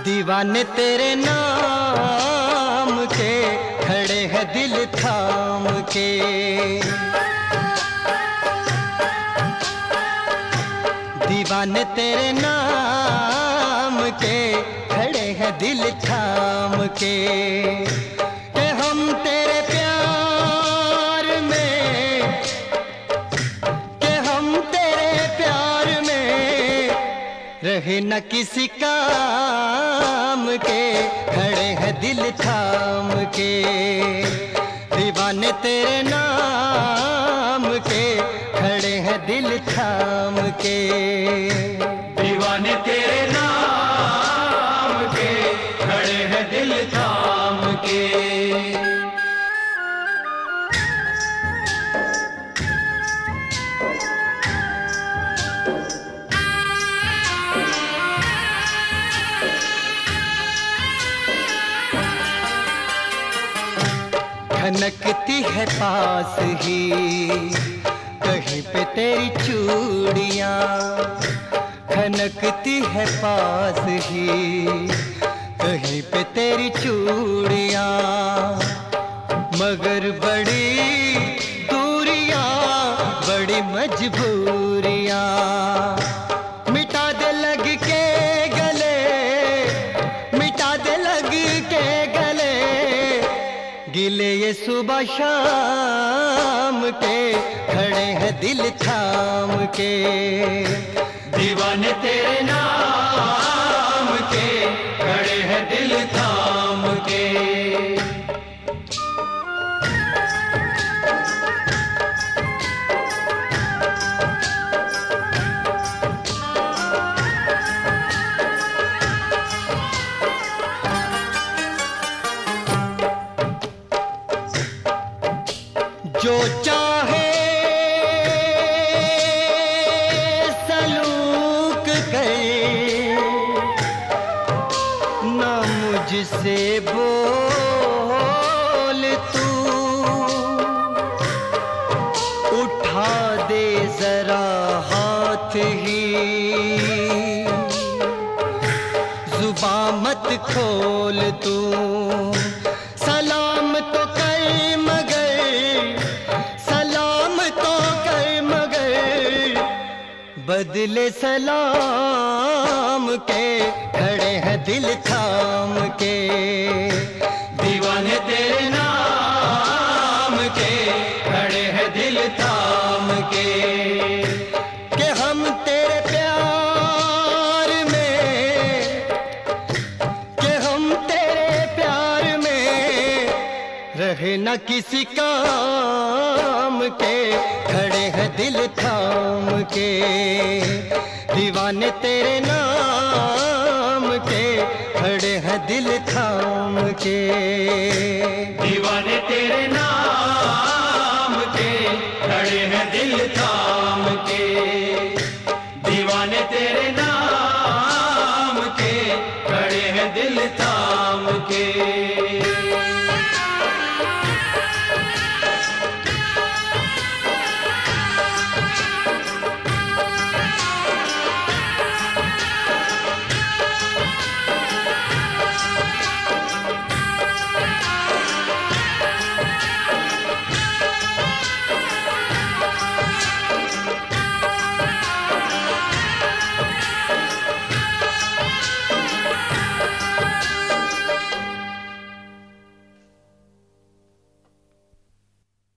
दीवाने तेरे नाम के खड़े हैं दिल थाम के। दीवाने तेरे नाम के खड़े हैं दिल थाम के। कि हम तेरे प्यार में, कि हम तेरे प्यार में रहे न किसी काम के, खड़े हैं दिल थाम के। दीवाने तेरे नाम के खड़े हैं दिल थाम के। दीवाने तेरे नाम के खड़े हैं दिल थाम के। खनकती है पास ही कहीं पे तेरी चूड़ियाँ, खनकती है पास ही कहीं पे तेरी चूड़ियाँ। मगर बड़ी दूरियाँ, बड़ी मजबूरियाँ, मिटा दे लग के गले, मिटा दे लग के गले, गिले ये सुबह शाम के, खड़े हैं दिल थाम के। दीवाने तेरे नाम के खड़े हैं दिल थाम के। जो चाहे सलूक करे, ना मुझसे बोल तू, उठा दे जरा हाथ ही, जुबां मत खोल तू। सलाम तो कर मगर, सलाम तो कर मगर, बदले सलाम के खड़े हैं दिल थाम के। दीवाने तेरे नाम के खड़े हैं दिल थाम के। कि हम तेरे प्यार में, कि हम तेरे प्यार में रहे न किसी काम के, खड़े हैं दिल थाम के। दीवाने तेरे नाम के खड़े हैं दिल थाम के। दीवाने तेरे